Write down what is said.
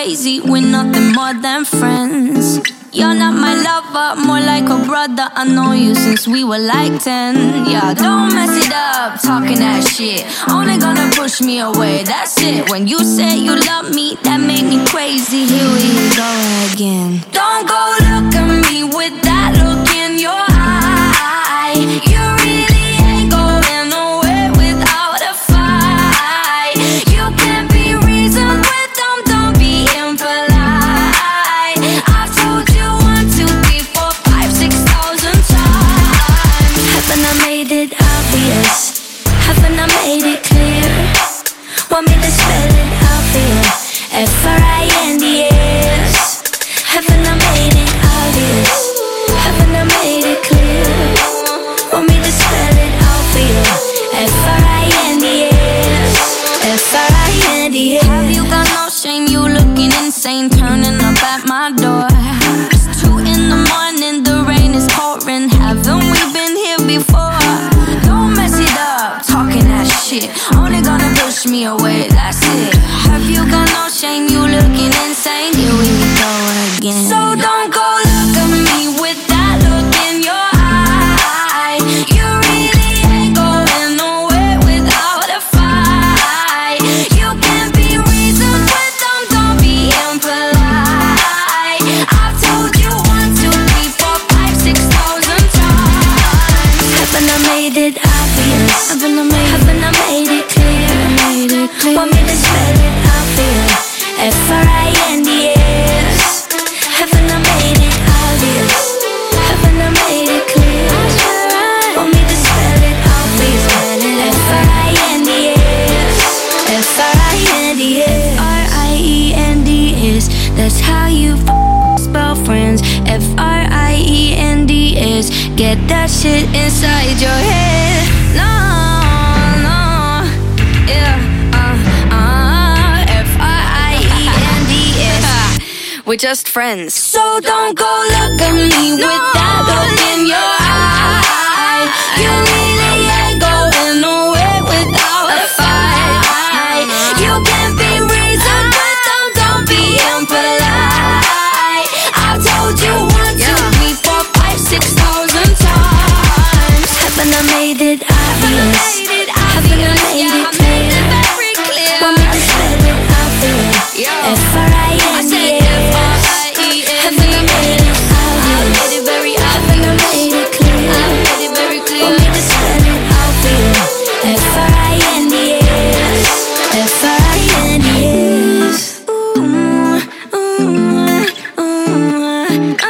crazy, we're nothing more than friends. You're not my lover, more like a brother. I know you since we were like 10. Yeah, don't mess it up, talking that shit. Only gonna push me away, that's it. When you said you love me, that made me crazy. Here we go again. Don't go look at me with that look in your eye. You really ain't going nowhere without a fight. You can't be reasoned with them, don't be impolite. I've told you 1, 2, 3, 4, 5, 6,000 times. Haven't I made it obvious? Haven't I made it clear? Want me to spell it out for you? F-R-I-N-D-S. Haven't I made it obvious? Haven't I made it clear? Want me to spell it out for you? F-R-I-N-D-S. F-R-I-N-D-S. Have you got no shame? You looking insane, turning up at my door. It's 2 in the morning, the rain is pouring. Haven't we been here before? Don't mess it up, talking that shit. Only gonna push me away, that's it. Have you got no shame? You looking insane. Here we go again. So don't go look at me with that look in your eye. You really ain't going nowhere without a fight. You can't be reasoned with them, don't be impolite. I've told you 1, 2, 3, 4, 5, 6,000 times. Haven't I made it obvious? Haven't I made it clear? Want me to spell it out for you? F-R-I-N-D-S. Haven't I made it obvious? Haven't I made it clear? Want me to spell it out for you? F-R-I-N-D-S. F-R-I-N-D-S. F-R-I-E-N-D-S. That's how you spell friends. F-R-I-E-N-D-S. Get that shit inside your head. No, no, yeah, F-R-I-E-N-D-S. We're just friends. So don't go look at me with that look in your eye. You really ain't going nowhere without a fight. You can't be reasoned with them, don't be impolite. I've told you 1, 2, 3, 4, 5, 6,000 times. Haven't I made it obvious? Haven't I made it clear? Want me to spell it out for you? F-R-I-N-D-S. Haven't I made it obvious? Haven't I made it clear? Want me to spell it out for you? F-R-I-N-D-S. F-R-I-N-D-S. Ooh, ooh, ooh.